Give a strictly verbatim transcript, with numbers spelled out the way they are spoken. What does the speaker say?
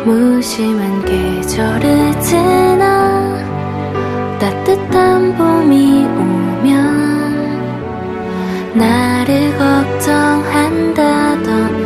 무심한 계절을 지나 따뜻한 봄이 오면 나를 걱정한다던